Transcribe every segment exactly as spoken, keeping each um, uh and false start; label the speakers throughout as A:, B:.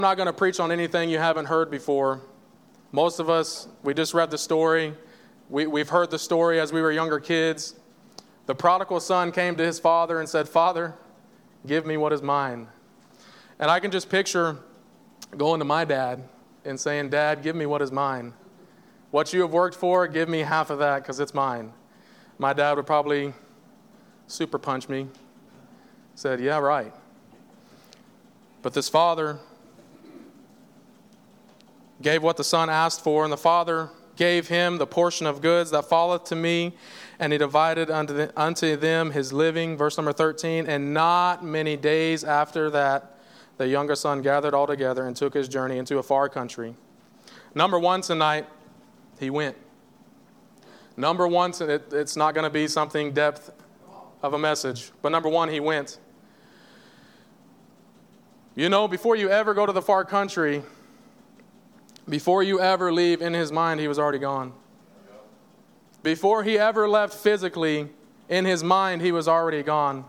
A: I'm not going to preach on anything you haven't heard before. Most of us, we just read the story. We, we've heard the story as we were younger kids. The prodigal son came to his father and said, "Father, give me what is mine." And I can just picture going to my dad and saying, "Dad, give me what is mine. What you have worked for, give me half of that because it's mine." My dad would probably super punch me. Said, "Yeah, right." But this father gave what the son asked for, and the father gave him the portion of goods that falleth to me, and he divided unto, the, unto them his living. Verse number thirteen, and not many days after that, the younger son gathered all together and took his journey into a far country. Number one tonight, he went. Number one, it, it's not going to be something depth of a message, but number one, he went. You know, before you ever go to the far country, before you ever leave, in his mind, he was already gone. Before he ever left physically, in his mind, he was already gone.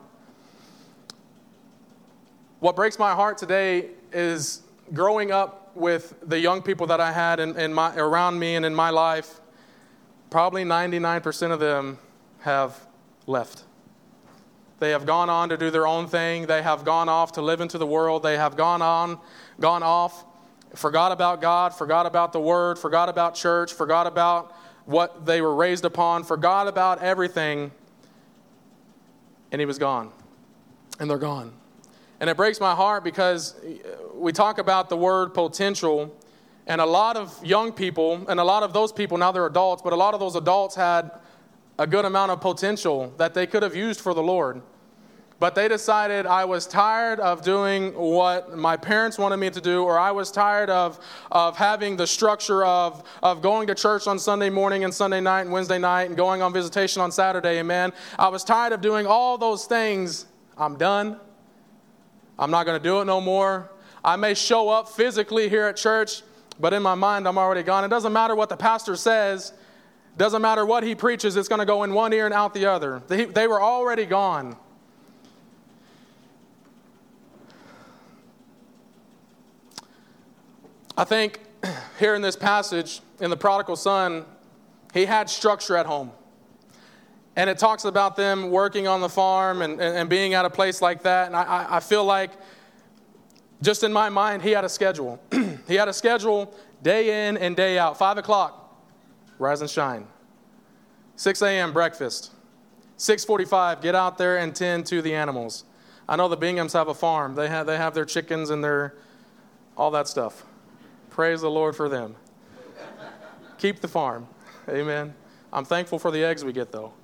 A: What breaks my heart today is growing up with the young people that I had in, in my, around me and in my life, probably ninety-nine percent of them have left. They have gone on to do their own thing. They have gone off to live into the world. They have gone on, gone off, forgot about God, forgot about the Word, forgot about church, forgot about what they were raised upon, forgot about everything, and he was gone. And they're gone. And it breaks my heart because we talk about the word potential, and a lot of young people, and a lot of those people, now they're adults, but a lot of those adults had a good amount of potential that they could have used for the Lord. But they decided, I was tired of doing what my parents wanted me to do, or I was tired of, of having the structure of, of going to church on Sunday morning and Sunday night and Wednesday night and going on visitation on Saturday, amen. I was tired of doing all those things. I'm done. I'm not going to do it no more. I may show up physically here at church, but in my mind, I'm already gone. It doesn't matter what the pastor says. It doesn't matter what he preaches. It's going to go in one ear and out the other. They, they were already gone. I think here in this passage, in the prodigal son, he had structure at home. And it talks about them working on the farm and, and, and being at a place like that. And I, I feel like, just in my mind, he had a schedule. He had a schedule day in and day out. Five o'clock, rise and shine. six a.m. breakfast. six forty-five, get out there and tend to the animals. I know the Binghams have a farm. They have, they have their chickens and their, all that stuff. Praise the Lord for them. Keep the farm. Amen. I'm thankful for the eggs we get, though.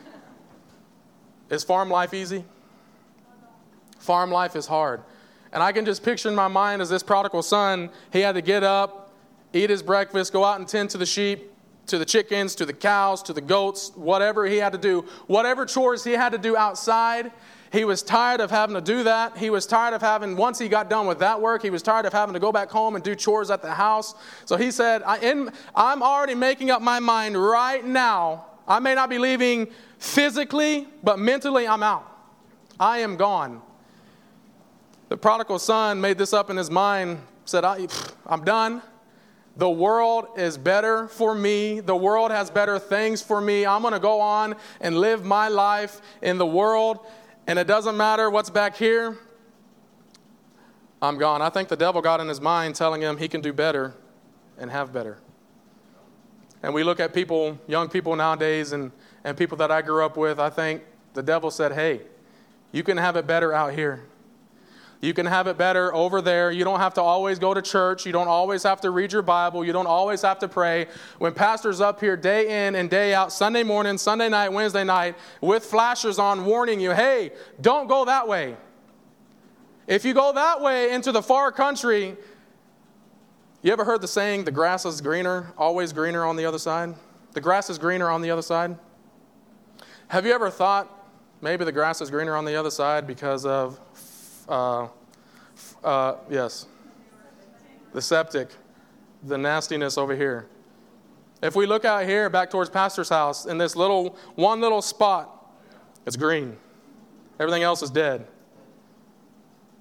A: Is farm life easy? Farm life is hard. And I can just picture in my mind as this prodigal son, he had to get up, eat his breakfast, go out and tend to the sheep, to the chickens, to the cows, to the goats, whatever he had to do. Whatever chores he had to do outside, he was tired of having to do that. He was tired of having, once he got done with that work, he was tired of having to go back home and do chores at the house. So he said, I, in, I'm already making up my mind right now. I may not be leaving physically, but mentally I'm out. I am gone. The prodigal son made this up in his mind, said, I, I'm done. The world is better for me. The world has better things for me. I'm going to go on and live my life in the world. And it doesn't matter what's back here. I'm gone. I think the devil got in his mind telling him he can do better and have better. And we look at people, young people nowadays, and, and people that I grew up with, I think the devil said, hey, you can have it better out here. You can have it better over there. You don't have to always go to church. You don't always have to read your Bible. You don't always have to pray. When pastor's up here day in and day out, Sunday morning, Sunday night, Wednesday night, with flashers on warning you, hey, don't go that way. If you go that way into the far country, you ever heard the saying, the grass is greener, always greener on the other side? The grass is greener on the other side. Have you ever thought maybe the grass is greener on the other side because of Uh, uh, yes, the septic, the nastiness over here. If we look out here back towards Pastor's house, in this little, one little spot, it's green. Everything else is dead.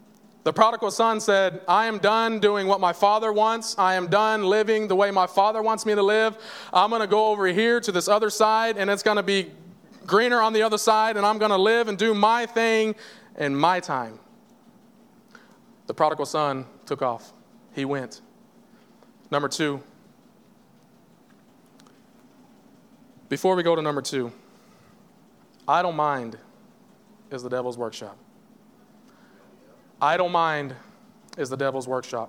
A: The prodigal son said, I am done doing what my father wants. I am done living the way my father wants me to live. I'm going to go over here to this other side, and it's going to be greener on the other side, and I'm going to live and do my thing in my time. The prodigal son took off. He went. Number two. Before we go to number two, idle mind is the devil's workshop. Idle mind is the devil's workshop.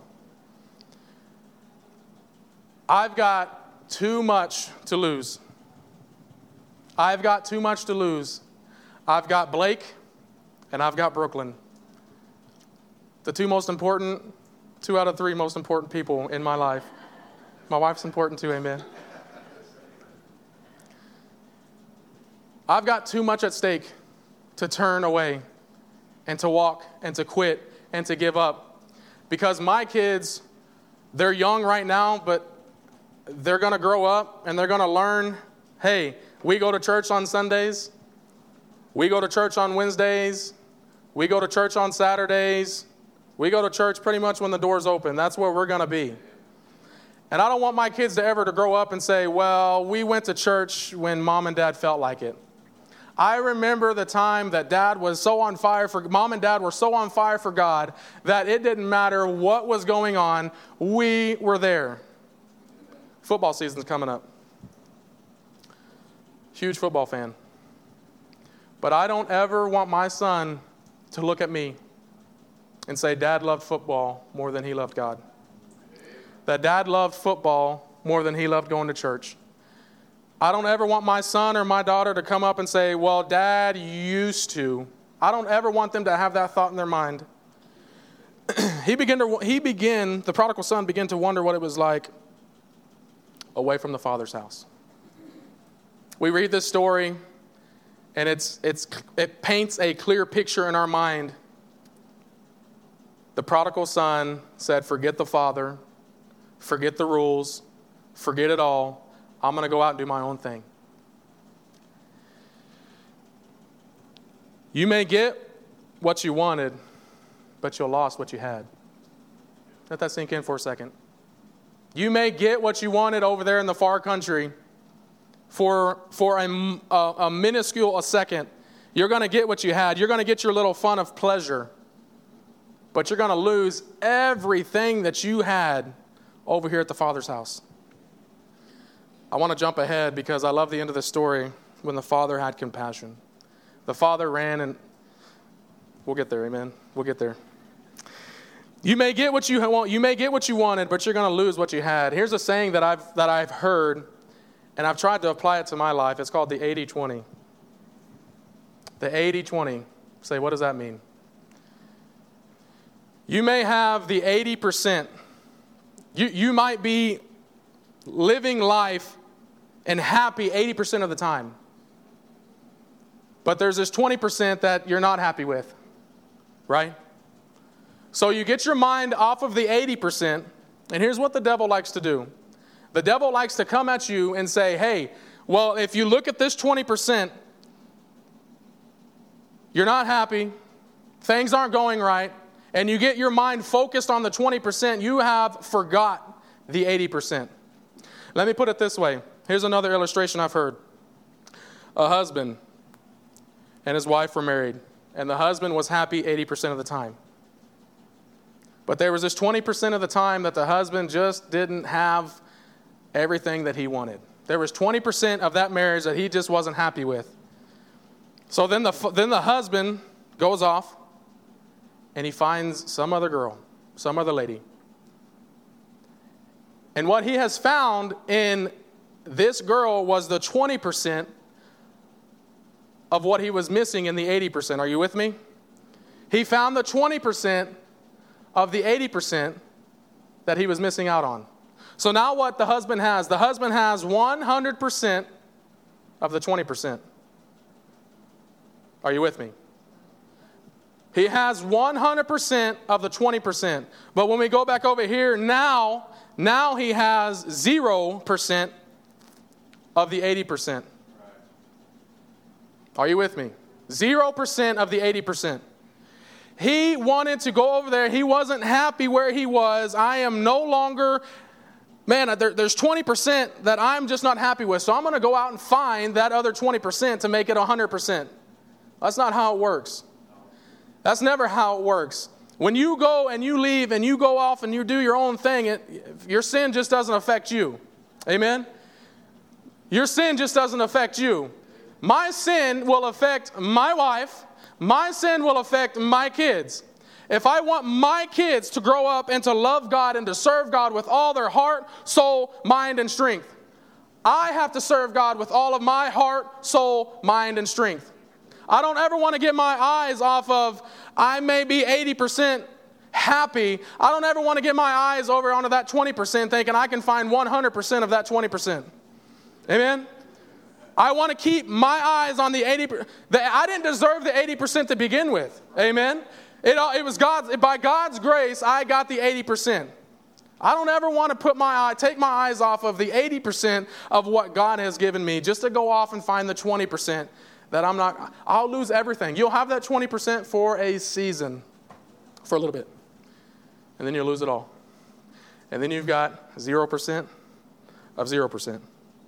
A: I've got too much to lose. I've got too much to lose. I've got Blake and I've got Brooklyn. The two most important, two out of three most important people in my life. My wife's important too, amen. I've got too much at stake to turn away and to walk and to quit and to give up. Because my kids, they're young right now, but they're going to grow up and they're going to learn, hey, we go to church on Sundays. We go to church on Wednesdays. We go to church on Saturdays. We go to church pretty much when the doors open. That's where we're going to be. And I don't want my kids to ever to grow up and say, well, we went to church when mom and dad felt like it. I remember the time that dad was so on fire for, mom and dad were so on fire for God that it didn't matter what was going on. We were there. Football season's coming up. Huge football fan. But I don't ever want my son to look at me and say, Dad loved football more than he loved God. That Dad loved football more than he loved going to church. I don't ever want my son or my daughter to come up and say, well, Dad used to. I don't ever want them to have that thought in their mind. he began to, he began, the prodigal son began to wonder what it was like away from the Father's house. We read this story, and it's it's it paints a clear picture in our mind. The prodigal son said, forget the Father, forget the rules, forget it all. I'm going to go out and do my own thing. You may get what you wanted, but you lost what you had. Let that sink in for a second. You may get what you wanted over there in the far country for, for a, a, a minuscule a second. You're going to get what you had. You're going to get your little fun of pleasure. But you're going to lose everything that you had over here at the Father's house. I want to jump ahead because I love the end of the story when the father had compassion. The father ran and we'll get there, amen. We'll get there. You may get what you want, you may get what you wanted, but you're going to lose what you had. Here's a saying that I've that I've heard, and I've tried to apply it to my life. It's called the eighty twenty. The eighty twenty. Say, what does that mean? You may have the eighty percent. You you might be living life and happy eighty percent of the time. But there's this twenty percent that you're not happy with, right? So you get your mind off of the eighty percent, and here's what the devil likes to do. The devil likes to come at you and say, hey, well, if you look at this twenty percent, you're not happy, things aren't going right, and you get your mind focused on the twenty percent, you have forgot the eighty percent. Let me put it this way. Here's another illustration I've heard. A husband and his wife were married, and the husband was happy eighty percent of the time. But there was this twenty percent of the time that the husband just didn't have everything that he wanted. There was twenty percent of that marriage that he just wasn't happy with. So then the then the husband goes off and he finds some other girl, some other lady. And what he has found in this girl was the twenty percent of what he was missing in the eighty percent. Are you with me? He found the twenty percent of the eighty percent that he was missing out on. So now what the husband has, the husband has one hundred percent of the twenty percent. Are you with me? He has one hundred percent of the twenty percent. But when we go back over here, now, now he has zero percent of the eighty percent. Are you with me? zero percent of the eighty percent. He wanted to go over there. He wasn't happy where he was. I am no longer, man, there, there's twenty percent that I'm just not happy with. So I'm going to go out and find that other twenty percent to make it one hundred percent. That's not how it works. That's never how it works. When you go and you leave and you go off and you do your own thing, it, your sin just doesn't affect you. Amen? Your sin just doesn't affect you. My sin will affect my wife. My sin will affect my kids. If I want my kids to grow up and to love God and to serve God with all their heart, soul, mind, and strength, I have to serve God with all of my heart, soul, mind, and strength. I don't ever want to get my eyes off of, I may be eighty percent happy. I don't ever want to get my eyes over onto that twenty percent thinking I can find one hundred percent of that twenty percent. Amen? I want to keep my eyes on the eighty percent. I didn't deserve the eighty percent to begin with. Amen? It, it was God's, by God's grace, I got the eighty percent. I don't ever want to put my eye, take my eyes off of the eighty percent of what God has given me just to go off and find the twenty percent that I'm not, I'll lose everything. You'll have that twenty percent for a season, for a little bit. And then you'll lose it all. And then you've got zero percent of zero percent.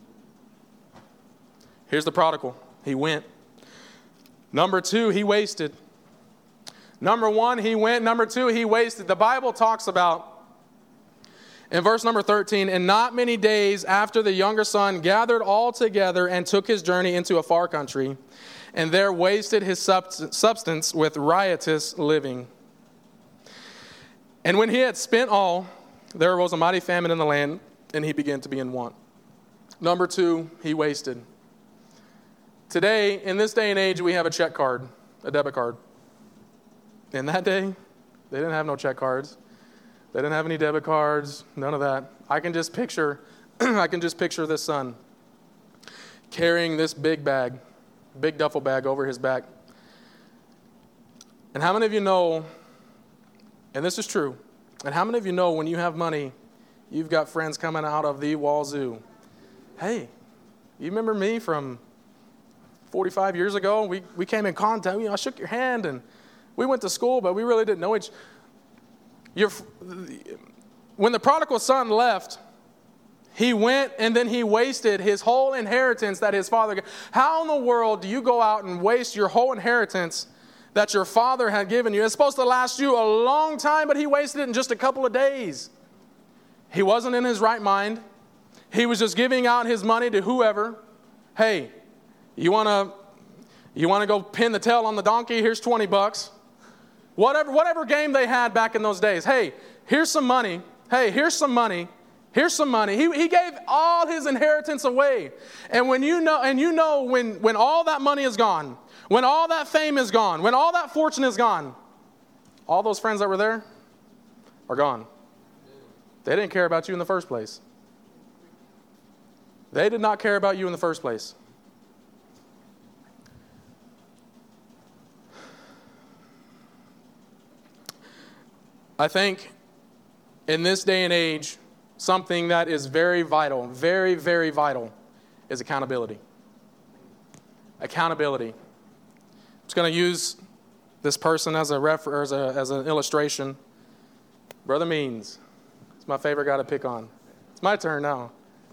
A: Here's the prodigal. He went. Number two, he wasted. Number one, he went. Number two, he wasted. The Bible talks about, in verse number thirteen, and not many days after the younger son gathered all together and took his journey into a far country, and there wasted his substance with riotous living. And when he had spent all, there arose a mighty famine in the land, and he began to be in want. Number two, he wasted. Today, in this day and age, we have a check card, a debit card. In that day, they didn't have no check cards. They didn't have any debit cards, none of that. I can just picture, I can just picture this son carrying this big bag, big duffel bag over his back. And how many of you know, and this is true, and how many of you know when you have money, you've got friends coming out of the wazoo? Hey, you remember me from forty-five years ago? We we came in contact, you know, I shook your hand and we went to school, but we really didn't know each other. When the prodigal son left, he went and then he wasted his whole inheritance that his father gave. How in the world do you go out and waste your whole inheritance that your father had given you? It's supposed to last you a long time, but he wasted it in just a couple of days. He wasn't in his right mind. He was just giving out his money to whoever. Hey, you want to you want to go pin the tail on the donkey? Here's twenty bucks. Whatever, whatever game they had back in those days. Hey, here's some money. Hey, here's some money. Here's some money. He, he gave all his inheritance away. And when you know, and you know when, when all that money is gone, when all that fame is gone, when all that fortune is gone, all those friends that were there are gone. They didn't care about you in the first place. They did not care about you in the first place. I think in this day and age, something that is very vital, very, very vital, is accountability. Accountability. I'm just going to use this person as a refer, as, a, as an illustration. Brother Means. It's my favorite guy to pick on. It's my turn now.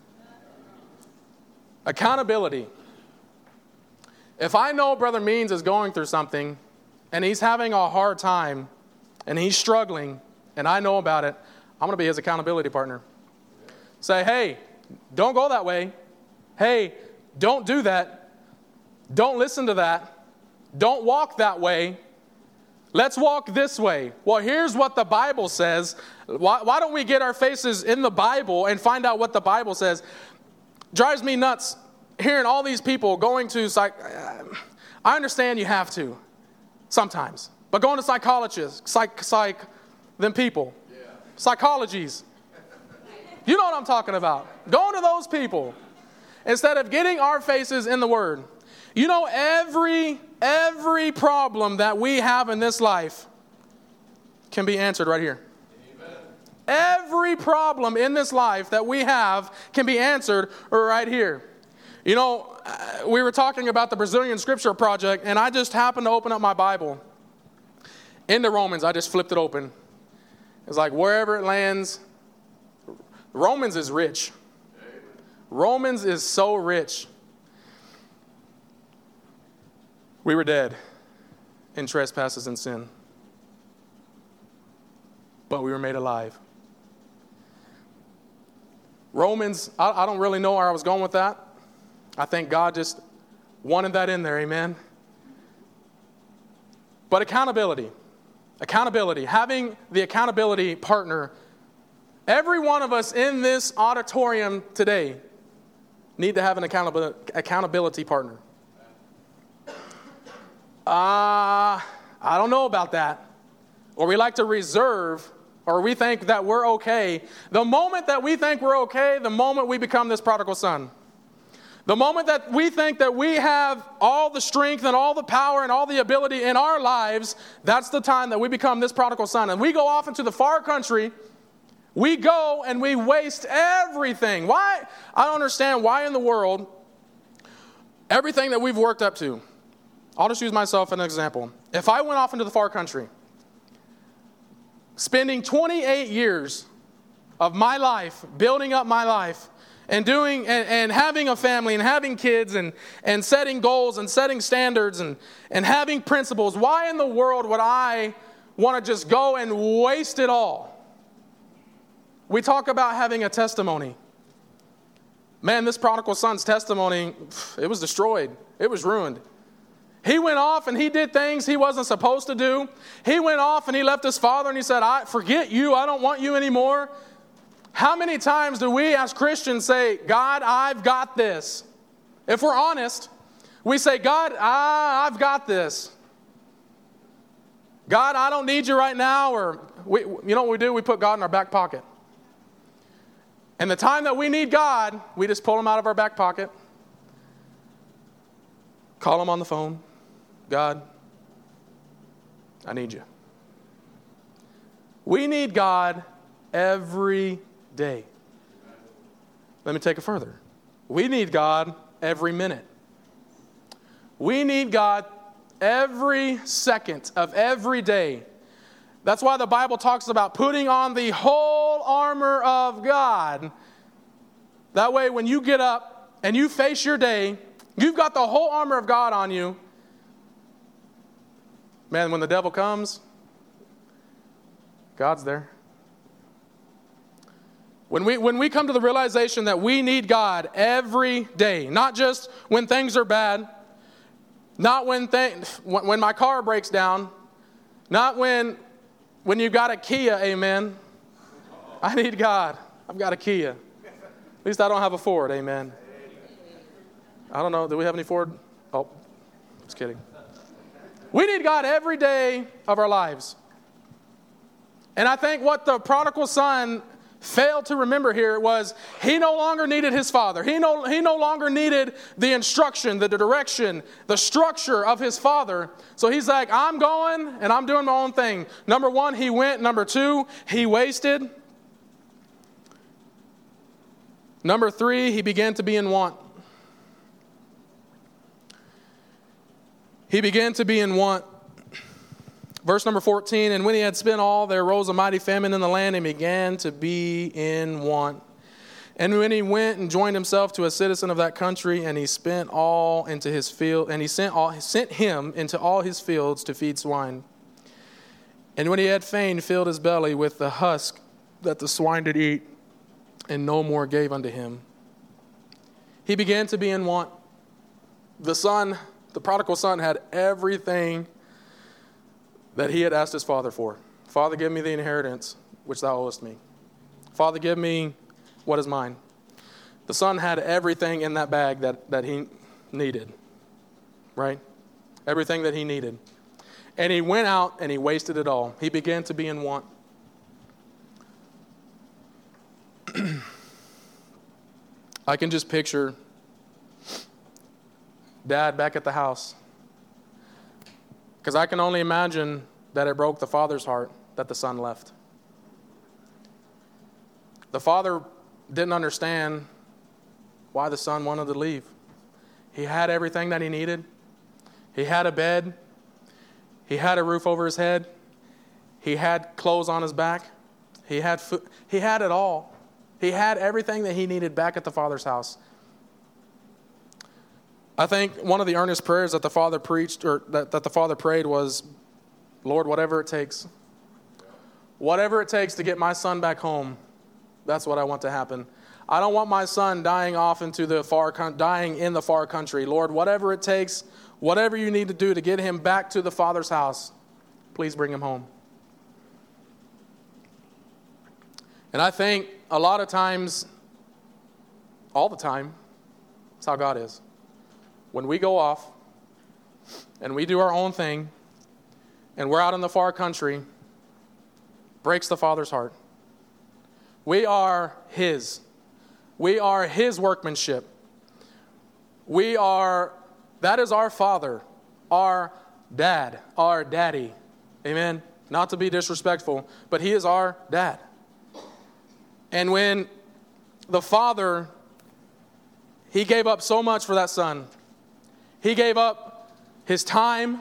A: Accountability. If I know Brother Means is going through something and he's having a hard time and he's struggling, and I know about it, I'm going to be his accountability partner. Say, hey, don't go that way. Hey, don't do that. Don't listen to that. Don't walk that way. Let's walk this way. Well, here's what the Bible says. Why, why don't we get our faces in the Bible and find out what the Bible says? Drives me nuts hearing all these people going to psych. I understand you have to sometimes. But going to psychologists, psych, psych, them people, yeah. Psychologies. You know what I'm talking about. Going to those people instead of getting our faces in the Word. You know, every, every problem that we have in this life can be answered right here. Amen. Every problem in this life that we have can be answered right here. You know, we were talking about the Brazilian Scripture Project, and I just happened to open up my Bible. into Romans. I just flipped it open. It's like wherever it lands, Romans is rich. Romans is so rich. We were dead in trespasses and sin, but we were made alive. Romans, I, I don't really know where I was going with that. I think God just wanted that in there, amen. But accountability, accountability, having the accountability partner. Every one of us in this auditorium today need to have an accountability, accountability partner. Uh, I don't know about that. Or we like to reserve, or we think that we're okay. The moment that we think we're okay, the moment we become this prodigal son. The moment that we think that we have all the strength and all the power and all the ability in our lives, that's the time that we become this prodigal son. And we go off into the far country. We go and we waste everything. Why? I don't understand why in the world everything that we've worked up to. I'll just use myself as an example. If I went off into the far country, spending twenty-eight years of my life, building up my life, and doing and, and having a family and having kids and, and setting goals and setting standards and, and having principles, why in the world would I want to just go and waste it all? We talk about having a testimony. Man, this prodigal son's testimony, it was destroyed. It was ruined. He went off and he did things he wasn't supposed to do. He went off and he left his father and he said, I forget you. I don't want you anymore. How many times do we as Christians say, God, I've got this? If we're honest, we say, God, ah, I've got this. God, I don't need you right now. Or we, you know what we do? We put God in our back pocket. And the time that we need God, we just pull him out of our back pocket. Call him on the phone. God, I need you. We need God every day. Let me take it further. We need God every minute. We need God every second of every day. That's why the Bible talks about putting on the whole armor of God. That way when you get up and you face your day, you've got the whole armor of God on you. Man, when the devil comes, God's there. When we, when we come to the realization that we need God every day, not just when things are bad, not when, th- when my car breaks down, not when, when you've got a Kia, amen. I need God. I've got a Kia. At least I don't have a Ford, amen. I don't know. Do we have any Ford? Oh, just kidding. We need God every day of our lives. And I think what the prodigal son failed to remember here was he no longer needed his father. He no, he no longer needed the instruction, the direction, the structure of his father. So he's like, I'm going and I'm doing my own thing. Number one, he went. Number two, he wasted. Number three, he began to be in want. He began to be in want. Verse number fourteen, and when he had spent all, there arose a mighty famine in the land, and began to be in want. And when he went and joined himself to a citizen of that country, and he spent all into his field, and he sent all sent him into all his fields to feed swine. And when he had fain filled his belly with the husk that the swine did eat, and no more gave unto him. He began to be in want. The son, the prodigal son, had everything that he had asked his father for. Father, give me the inheritance which thou owest me. Father, give me what is mine. The son had everything in that bag that, that he needed, right? Everything that he needed. And he went out and he wasted it all. He began to be in want. I can just picture Dad back at the house. Because I can only imagine that it broke the father's heart that the son left. The father didn't understand why the son wanted to leave. He had everything that he needed. He had a bed. He had a roof over his head. He had clothes on his back. He had food. He had it all. He had everything that he needed back at the Father's house. I think one of the earnest prayers that the Father preached, or that, that the Father prayed was, Lord, whatever it takes. Whatever it takes to get my son back home, that's what I want to happen. I don't want my son dying off into the far, dying in the far country. Lord, whatever it takes, whatever you need to do to get him back to the Father's house, please bring him home. And I think a lot of times, all the time, that's how God is. When we go off and we do our own thing and we're out in the far country, breaks the Father's heart. We are His. We are His workmanship. We are, that is our Father, our dad, our daddy. Amen? Not to be disrespectful, but He is our dad. And when the Father, He gave up so much for that son. He gave up His time.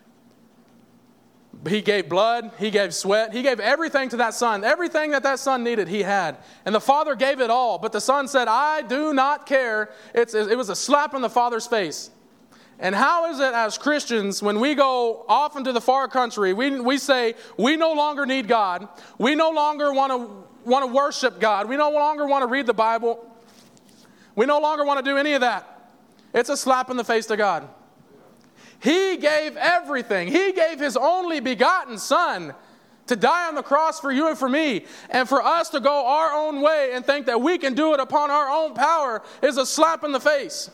A: He gave blood. He gave sweat. He gave everything to that son. Everything that that son needed, He had. And the Father gave it all. But the son said, I do not care. It's, it was a slap in the Father's face. And how is it as Christians, when we go off into the far country, we, we say we no longer need God. We no longer want to want to worship God. We no longer want to read the Bible. We no longer want to do any of that. It's a slap in the face to God. He gave everything. He gave His only begotten Son to die on the cross for you and for me. And for us to go our own way and think that we can do it upon our own power is a slap in the face.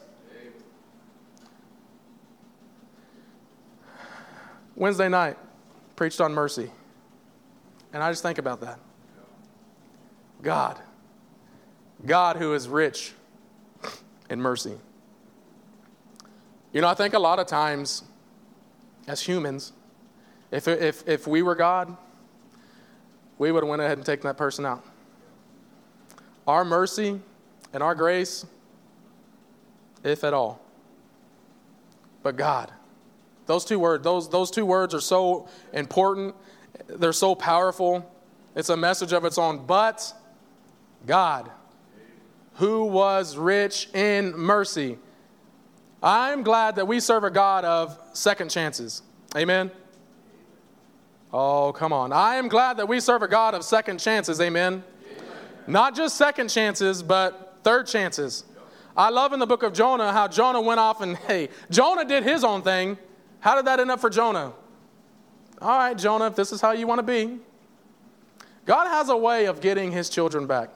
A: Wednesday night, preached on mercy. And I just think about that. God. God who is rich in mercy. You know, I think a lot of times, as humans, if if if we were God, we would have went ahead and taken that person out. Our mercy and our grace, if at all. But God, those two words, those those two words are so important. They're so powerful. It's a message of its own. But God, who was rich in mercy. I'm glad that we serve a God of second chances. Amen? Oh, come on. I am glad that we serve a God of second chances. Amen? Amen. Not just second chances, but third chances. I love in the book of Jonah how Jonah went off and, hey, Jonah did his own thing. How did that end up for Jonah? All right, Jonah, if this is how you want to be. God has a way of getting His children back.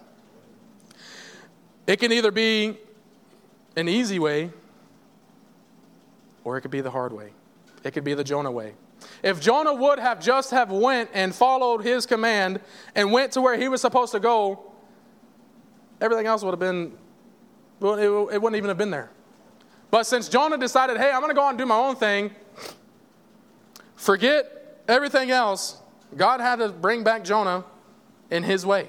A: It can either be an easy way, or it could be the hard way. It could be the Jonah way. If Jonah would have just have went and followed his command and went to where he was supposed to go, everything else would have been, well, it, it wouldn't even have been there. But since Jonah decided, hey, I'm going to go out and do my own thing, forget everything else, God had to bring back Jonah in His way.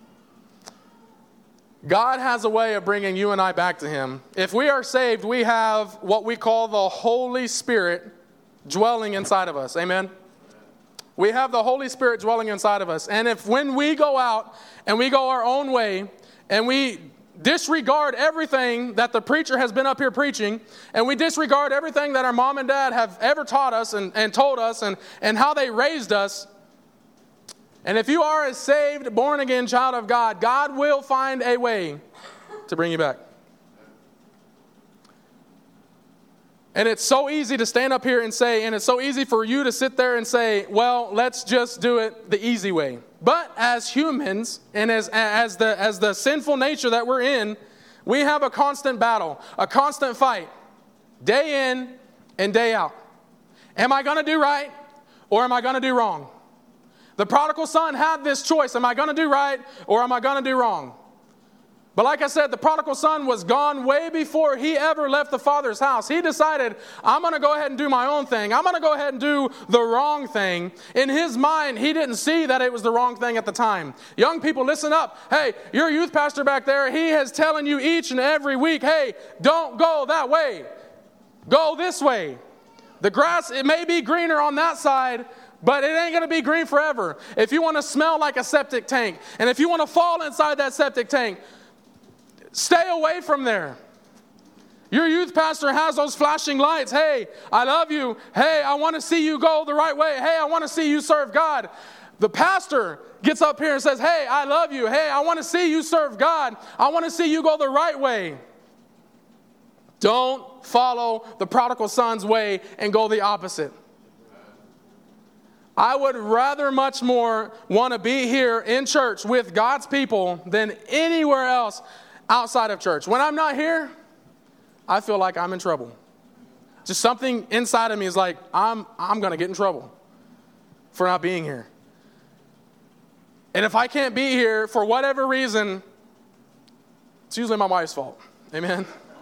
A: God has a way of bringing you and I back to Him. If we are saved, we have what we call the Holy Spirit dwelling inside of us. Amen? We have the Holy Spirit dwelling inside of us. And if when we go out and we go our own way and we disregard everything that the preacher has been up here preaching, and we disregard everything that our mom and dad have ever taught us and, and told us and, and how they raised us, and if you are a saved, born-again child of God, God will find a way to bring you back. And it's so easy to stand up here and say, and it's so easy for you to sit there and say, well, let's just do it the easy way. But as humans, and as, as, the, as the sinful nature that we're in, we have a constant battle, a constant fight, day in and day out. Am I going to do right, or am I going to do wrong? The prodigal son had this choice. Am I going to do right or am I going to do wrong? But like I said, the prodigal son was gone way before he ever left the Father's house. He decided, I'm going to go ahead and do my own thing. I'm going to go ahead and do the wrong thing. In his mind, he didn't see that it was the wrong thing at the time. Young people, listen up. Hey, your youth pastor back there, he is telling you each and every week, hey, don't go that way. Go this way. The grass, it may be greener on that side, But it ain't going to be green forever. If you want to smell like a septic tank, and if you want to fall inside that septic tank, stay away from there. Your youth pastor has those flashing lights. Hey, I love you. Hey, I want to see you go the right way. Hey, I want to see you serve God. The pastor gets up here and says, hey, I love you. Hey, I want to see you serve God. I want to see you go the right way. Don't follow the prodigal son's way and go the opposite. I would rather much more want to be here in church with God's people than anywhere else outside of church. When I'm not here, I feel like I'm in trouble. Just something inside of me is like, I'm, I'm going to get in trouble for not being here. And if I can't be here for whatever reason, it's usually my wife's fault. Amen.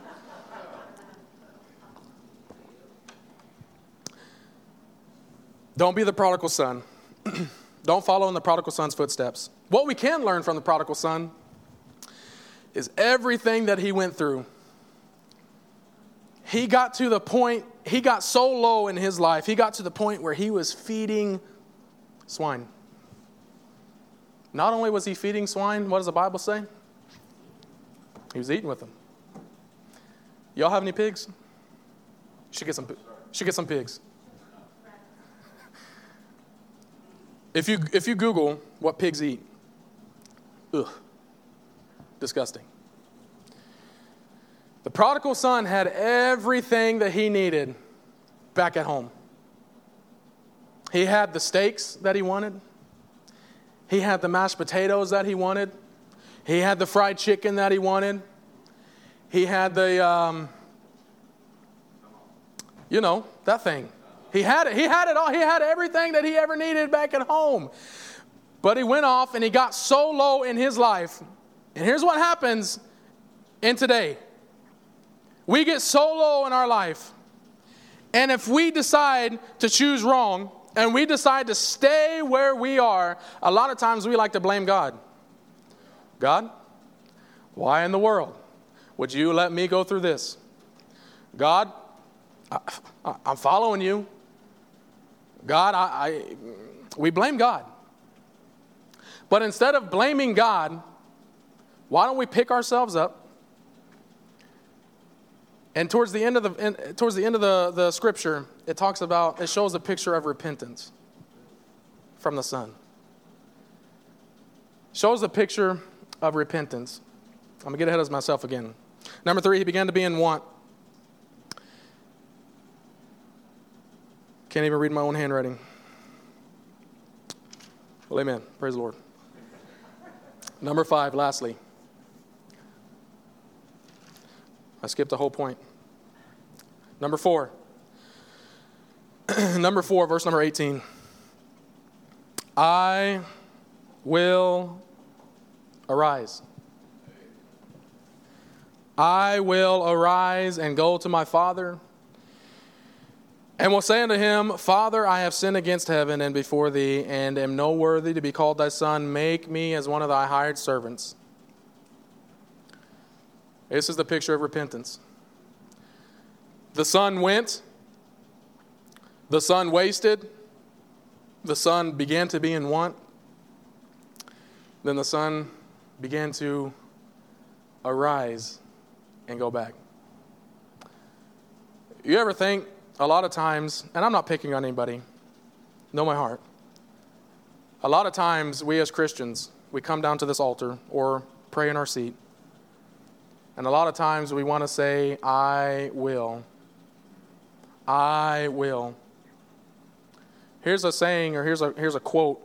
A: Don't be the prodigal son. Don't follow in the prodigal son's footsteps. What we can learn from the prodigal son is everything that he went through. He got to the point, he got so low in his life, he got to the point where he was feeding swine. Not only was he feeding swine, what does the Bible say? He was eating with them. Y'all have any pigs? Should get some, should get some pigs. If you if you Google what pigs eat, ugh, disgusting. The prodigal son had everything that he needed back at home. He had the steaks that he wanted. He had the mashed potatoes that he wanted. He had the fried chicken that he wanted. He had the, um, you know, that thing. He had it. He had it all. He had everything that he ever needed back at home. But he went off and he got so low in his life. And here's what happens in today. We get so low in our life. And if we decide to choose wrong and we decide to stay where we are, a lot of times we like to blame God. God, why in the world would you let me go through this? God, I, I, I'm following you. God, I, I, we blame God. But instead of blaming God, why don't we pick ourselves up? And towards the end of the in, towards the end of the, the scripture, it talks about, it shows a picture of repentance from the son. Shows a picture of repentance. I'm gonna get ahead of myself again. Number three, he began to be in want. Can't even read my own handwriting. Well, amen. Praise the Lord. Number five, lastly. I skipped the whole point. Number four. Number four, verse number eighteen. I will arise. I will arise and go to my father, and will say unto him, Father, I have sinned against heaven and before thee, and am no worthy to be called thy son. Make me as one of thy hired servants. This is the picture of repentance. The son went. The son wasted. The son began to be in want. Then the son began to arise and go back. You ever think, a lot of times, and I'm not picking on anybody, know my heart. A lot of times, we as Christians, we come down to this altar or pray in our seat. And a lot of times we want to say, I will. I will. Here's a saying, or here's a here's a quote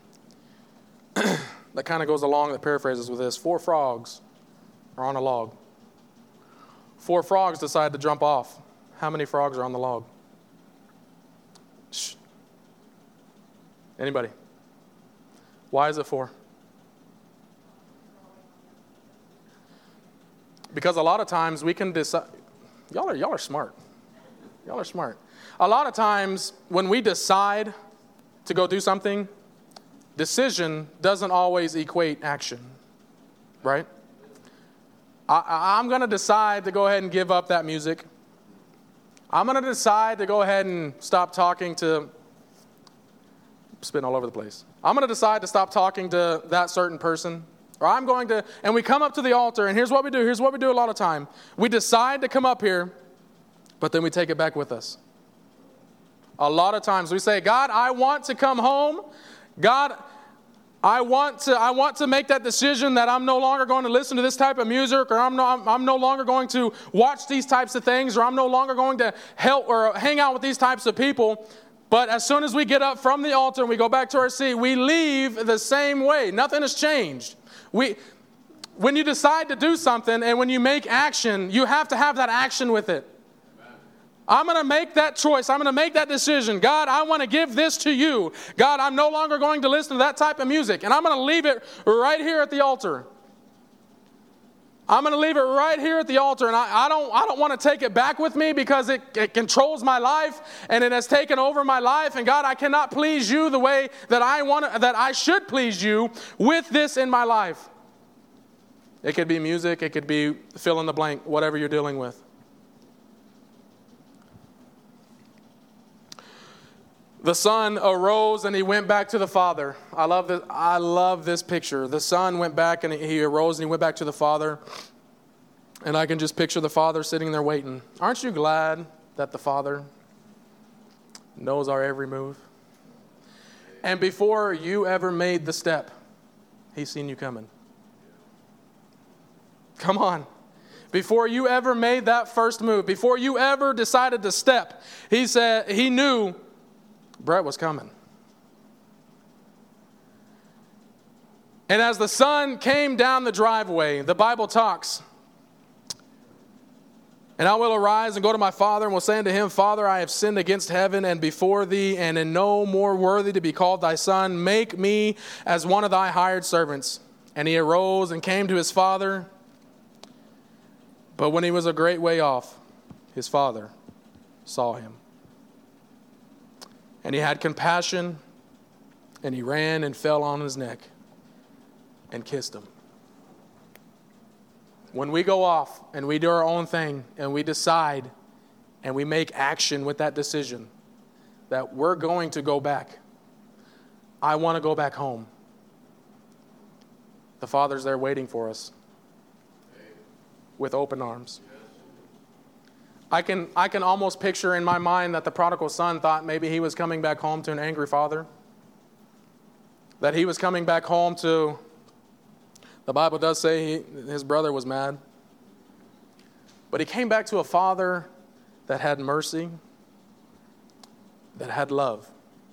A: that kind of goes along, that paraphrases with this. Four frogs are on a log. Four frogs decide to jump off. How many frogs are on the log? Shh. Anybody? Why is it four? Because a lot of times we can decide. Y'all are y'all are smart. Y'all are smart. A lot of times when we decide to go do something, decision doesn't always equate action, right? I, I'm going to decide to go ahead and give up that music. I'm going to decide to go ahead and stop talking to spitting all over the place. I'm going to decide to stop talking to that certain person. Or I'm going to, and we come up to the altar, and here's what we do. Here's what we do a lot of time. We decide to come up here, but then we take it back with us. A lot of times we say, God, I want to come home. God, I want to I want to make that decision that I'm no longer going to listen to this type of music, or I'm no, I'm, I'm no longer going to watch these types of things, or I'm no longer going to help or hang out with these types of people. But as soon as we get up from the altar and we go back to our seat, we leave the same way. Nothing has changed. We, when you decide to do something and when you make action, you have to have that action with it. I'm going to make that choice. I'm going to make that decision. God, I want to give this to you. God, I'm no longer going to listen to that type of music. And I'm going to leave it right here at the altar. I'm going to leave it right here at the altar. And I, I don't I don't want to take it back with me because it, it controls my life and it has taken over my life. And God, I cannot please you the way that I want to, that I should please you with this in my life. It could be music. It could be fill in the blank, whatever you're dealing with. The son arose and he went back to the father. I love this. I love this picture. The son went back and he arose and he went back to the father. And I can just picture the father sitting there waiting. Aren't you glad that the father knows our every move? And before you ever made the step, he's seen you coming. Come on. Before you ever made that first move, before you ever decided to step, he said he knew Brett was coming. And as the son came down the driveway, the Bible talks, and I will arise and go to my father and will say unto him, Father, I have sinned against heaven and before thee, and am no more worthy to be called thy son. Make me as one of thy hired servants. And he arose and came to his father. But when he was a great way off, his father saw him. And he had compassion, and he ran and fell on his neck and kissed him. When we go off and we do our own thing and we decide and we make action with that decision that we're going to go back, I want to go back home. The Father's there waiting for us with open arms. I can I can almost picture in my mind that the prodigal son thought maybe he was coming back home to an angry father. That he was coming back home to, the Bible does say he, his brother was mad. But he came back to a father that had mercy, that had love.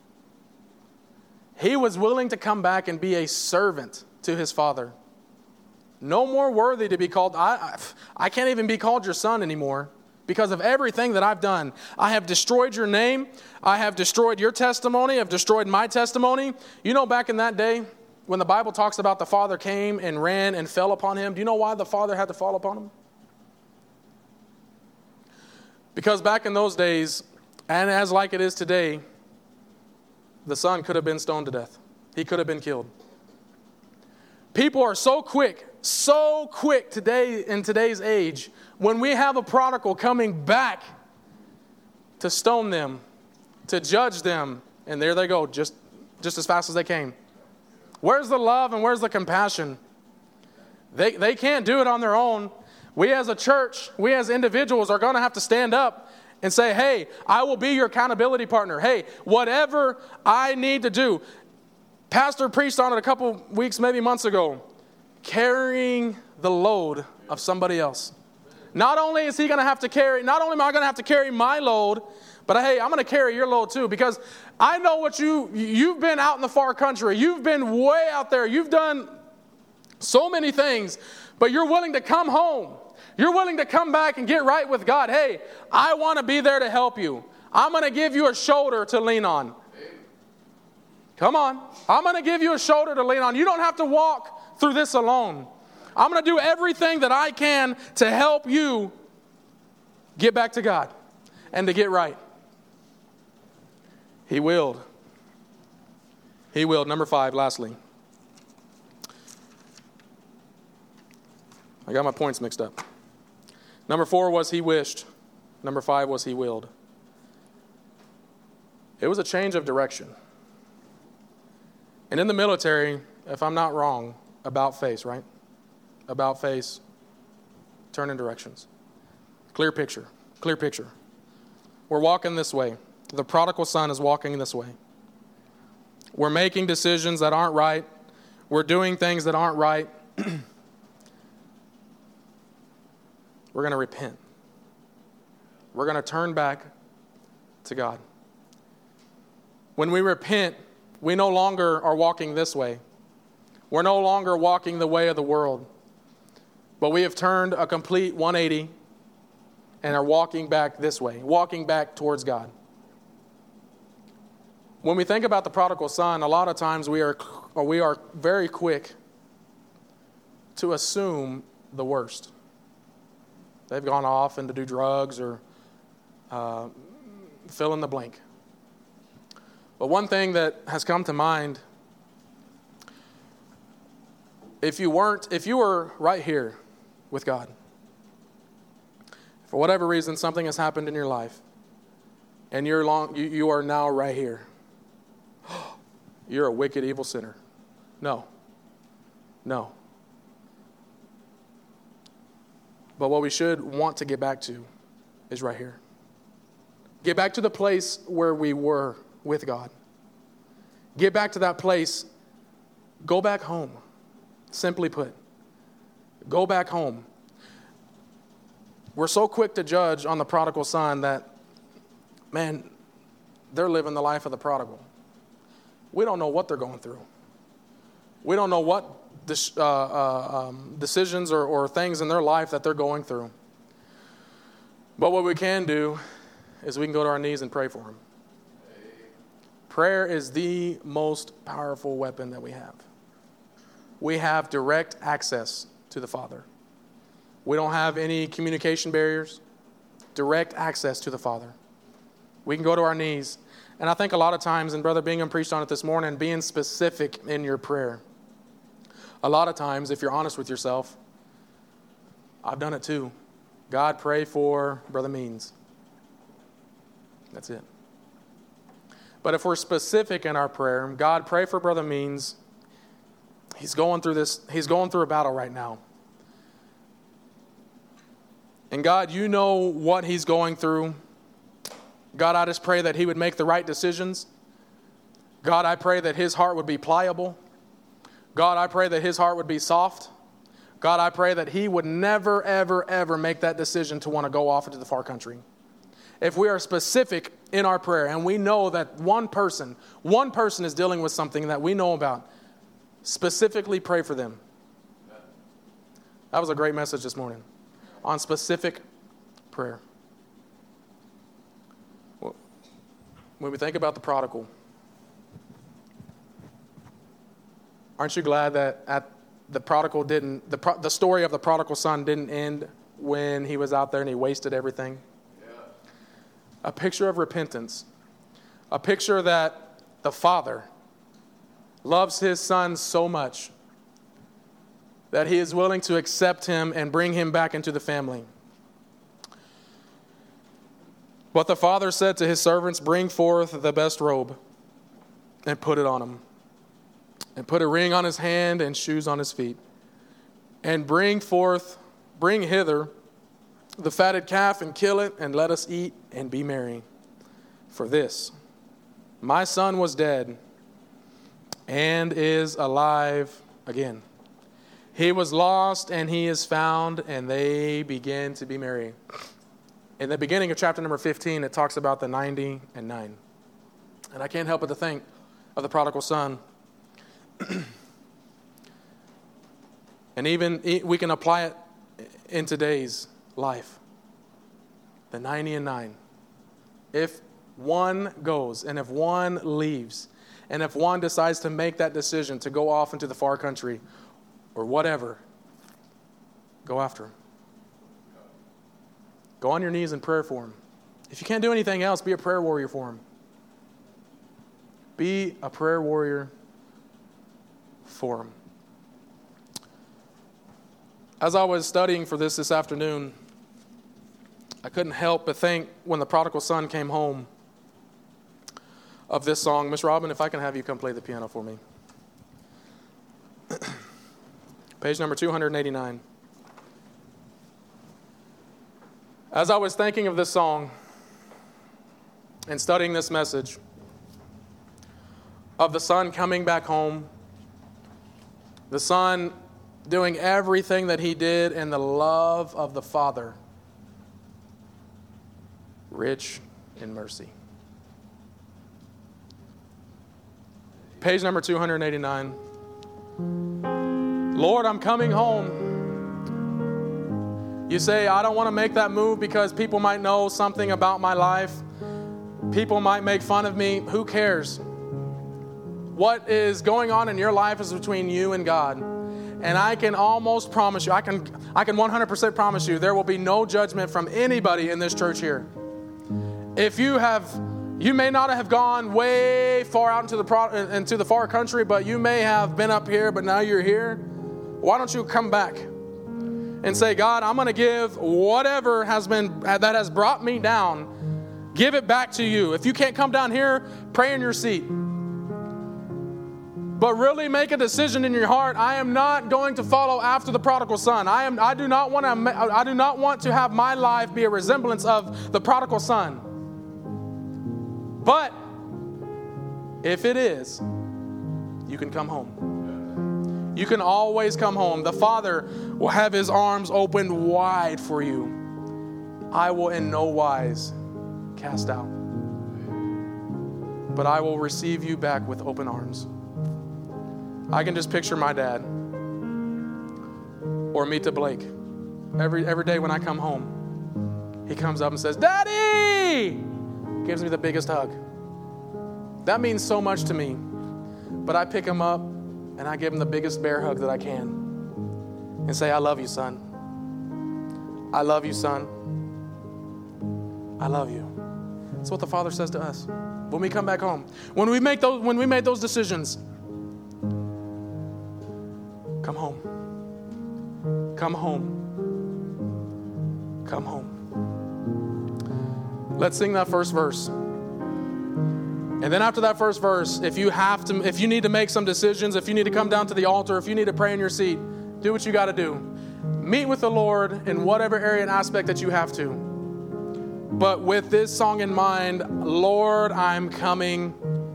A: He was willing to come back and be a servant to his father. No more worthy to be called, I, I, I can't even be called your son anymore. Because of everything that I've done. I have destroyed your name. I have destroyed your testimony. I've destroyed my testimony. You know, back in that day, when the Bible talks about the father came and ran and fell upon him, do you know why the father had to fall upon him? Because back in those days, and as like it is today, the son could have been stoned to death. He could have been killed. People are so quick, so quick today in today's age, when we have a prodigal coming back to stone them, to judge them, and there they go, just, just as fast as they came. Where's the love and where's the compassion? They, they can't do it on their own. We as a church, we as individuals are going to have to stand up and say, hey, I will be your accountability partner. Hey, whatever I need to do. Pastor preached on it a couple weeks, maybe months ago. Carrying the load of somebody else. Not only is he going to have to carry, not only am I going to have to carry my load, but hey, I'm going to carry your load too, because I know what you, you've been out in the far country. You've been way out there. You've done so many things, but you're willing to come home. You're willing to come back and get right with God. Hey, I want to be there to help you. I'm going to give you a shoulder to lean on. Come on. I'm going to give you a shoulder to lean on. You don't have to walk through this alone. I'm going to do everything that I can to help you get back to God and to get right. He willed. He willed. Number five, lastly. I got my points mixed up. Number four was he wished. Number five was he willed. It was a change of direction. And in the military, if I'm not wrong, about face, right? About face, turn in directions. Clear picture, clear picture. We're walking this way. The prodigal son is walking this way. We're making decisions that aren't right. We're doing things that aren't right. We're going to repent. We're going to turn back to God. When we repent, we no longer are walking this way. We're no longer walking the way of the world. But we have turned a complete one eighty and are walking back this way, walking back towards God. When we think about the prodigal son, a lot of times we are, or we are very quick to assume the worst. They've gone off and to do drugs or uh, fill in the blank. But one thing that has come to mind, if you weren't, if you were right here with God, for whatever reason, something has happened in your life, and you're long, you, you are now right here. You're a wicked, evil sinner. No. No. But what we should want to get back to is right here. Get back to the place where we were with God. Get back to that place. Go back home. Simply put. Go back home. We're so quick to judge on the prodigal son that, man, they're living the life of the prodigal. We don't know what they're going through. We don't know what uh, uh, um, decisions or, or things in their life that they're going through. But what we can do is we can go to our knees and pray for them. Prayer is the most powerful weapon that we have. We have direct access to the Father. We don't have any communication barriers. Direct access to the Father. We can go to our knees. And I think a lot of times, and Brother Bingham preached on it this morning, being specific in your prayer. A lot of times, if you're honest with yourself, I've done it too. God, pray for Brother Means. That's it. But if we're specific in our prayer, God, pray for Brother Means. He's going through this, he's going through a battle right now. And God, you know what he's going through. God, I just pray that he would make the right decisions. God, I pray that his heart would be pliable. God, I pray that his heart would be soft. God, I pray that he would never, ever, ever make that decision to want to go off into the far country. If we are specific in our prayer and we know that one person, one person is dealing with something that we know about, specifically pray for them. That was a great message this morning on specific prayer. When we think about the prodigal, aren't you glad that at the prodigal didn't, the, pro, the story of the prodigal son didn't end when he was out there and he wasted everything? Yeah. A picture of repentance. A picture that the Father loves his son so much that he is willing to accept him and bring him back into the family. But the father said to his servants, bring forth the best robe and put it on him. And put a ring on his hand and shoes on his feet. And bring forth, bring hither the fatted calf and kill it, and let us eat and be merry. For this, my son was dead and is alive again. He was lost and he is found, and they began to be merry. In the beginning of chapter number fifteen, it talks about the ninety and nine. And I can't help but to think of the prodigal son. And even we can apply it in today's life. The ninety and nine. If one goes and if one leaves and if one decides to make that decision to go off into the far country or whatever, go after him. Go on your knees in prayer for him. If you can't do anything else, be a prayer warrior for him. Be a prayer warrior for him. As I was studying for this this afternoon, I couldn't help but think when the prodigal son came home of this song. Miss Robin, if I can have you come play the piano for me. Page number two eighty-nine. As I was thinking of this song and studying this message of the son coming back home, the son doing everything that he did in the love of the Father, rich in mercy. Page number two eighty-nine. Lord, I'm coming home. You say, I don't want to make that move because people might know something about my life. People might make fun of me. Who cares? What is going on in your life is between you and God. And I can almost promise you, I can I can one hundred percent promise you, there will be no judgment from anybody in this church here. If you have, you may not have gone way far out into the pro, into the far country, but you may have been up here, but now you're here. Why don't you come back and say, God, I'm going to give whatever has been that has brought me down, give it back to you. If you can't come down here, pray in your seat. But really make a decision in your heart. I am not going to follow after the prodigal son. I am. I do not want to. I do not want to have my life be a resemblance of the prodigal son. But if it is, you can come home. You can always come home. The Father will have his arms opened wide for you. I will in no wise cast out, but I will receive you back with open arms. I can just picture my dad or meet to Blake. Every every day when I come home, he comes up and says, Daddy! Gives me the biggest hug. That means so much to me. But I pick him up and I give him the biggest bear hug that I can and say, I love you, son. I love you, son. I love you. That's what the Father says to us when we come back home. When we make those, when we made those decisions, come home. Come home. Come home. Let's sing that first verse. And then after that first verse, if you have to, if you need to make some decisions, if you need to come down to the altar, if you need to pray in your seat, do what you got to do. Meet with the Lord in whatever area and aspect that you have to. But with this song in mind, Lord, I'm coming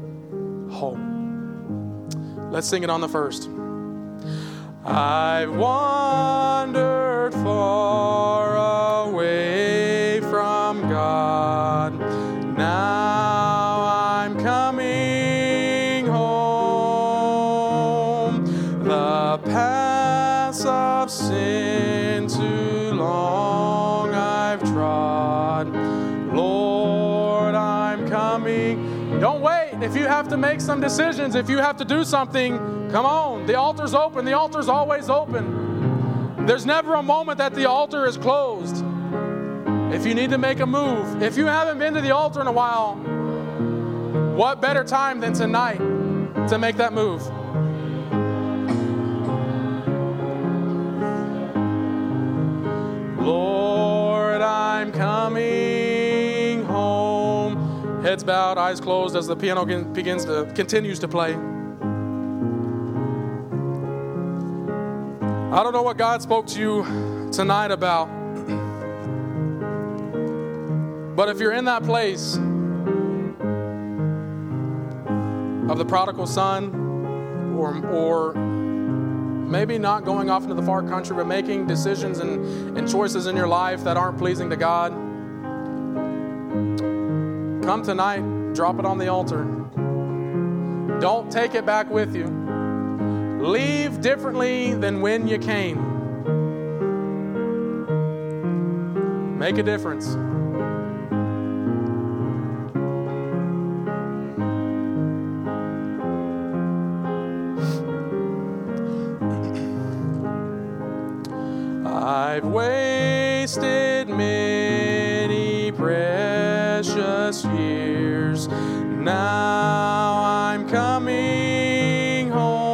A: home. Let's sing it on the first. I've wandered far away from God. Now I'm coming home. The paths of sin too long I've trod. Lord, I'm coming. Don't wait. If you have to make some decisions, if you have to do something, come on. The altar's open. The altar's always open. There's never a moment that the altar is closed. If you need to make a move, if you haven't been to the altar in a while, what better time than tonight to make that move? Lord, I'm coming home. Heads bowed, eyes closed as the piano begins to continues to play. I don't know what God spoke to you tonight about. But if you're in that place of the prodigal son, or or maybe not going off into the far country, but making decisions and, and choices in your life that aren't pleasing to God, come tonight, drop it on the altar. Don't take it back with you. Leave differently than when you came. Make a difference. I've wasted many precious years. Now I'm coming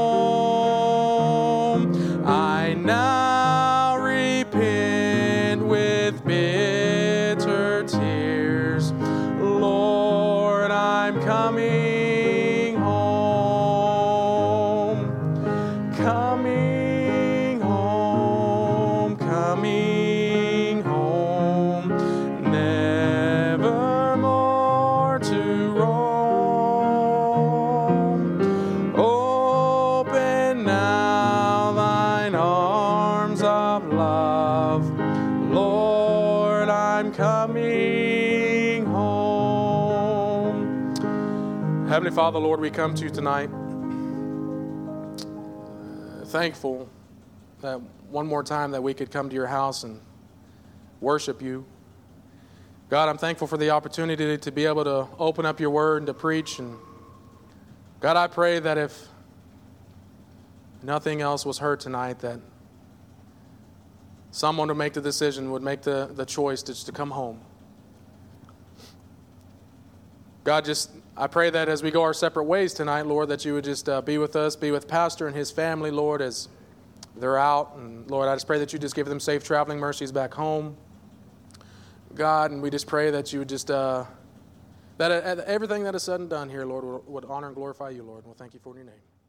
A: home. I now repent with bitter tears. Lord, I'm coming home. Coming home. of love. Lord, I'm coming home. Heavenly Father, Lord, we come to you tonight uh, thankful that one more time that we could come to your house and worship you. God, I'm thankful for the opportunity to be able to open up your word and to preach. And God, I pray that if nothing else was heard tonight, that someone would make the decision, would make the, the choice to, just to come home. God, just I pray that as we go our separate ways tonight, Lord, that you would just uh, be with us, be with Pastor and his family, Lord, as they're out. And Lord, I just pray that you just give them safe traveling mercies back home. God, and we just pray that you would just, uh, that uh, everything that is said and done here, Lord, would, would honor and glorify you, Lord. And we'll thank you for it in your name.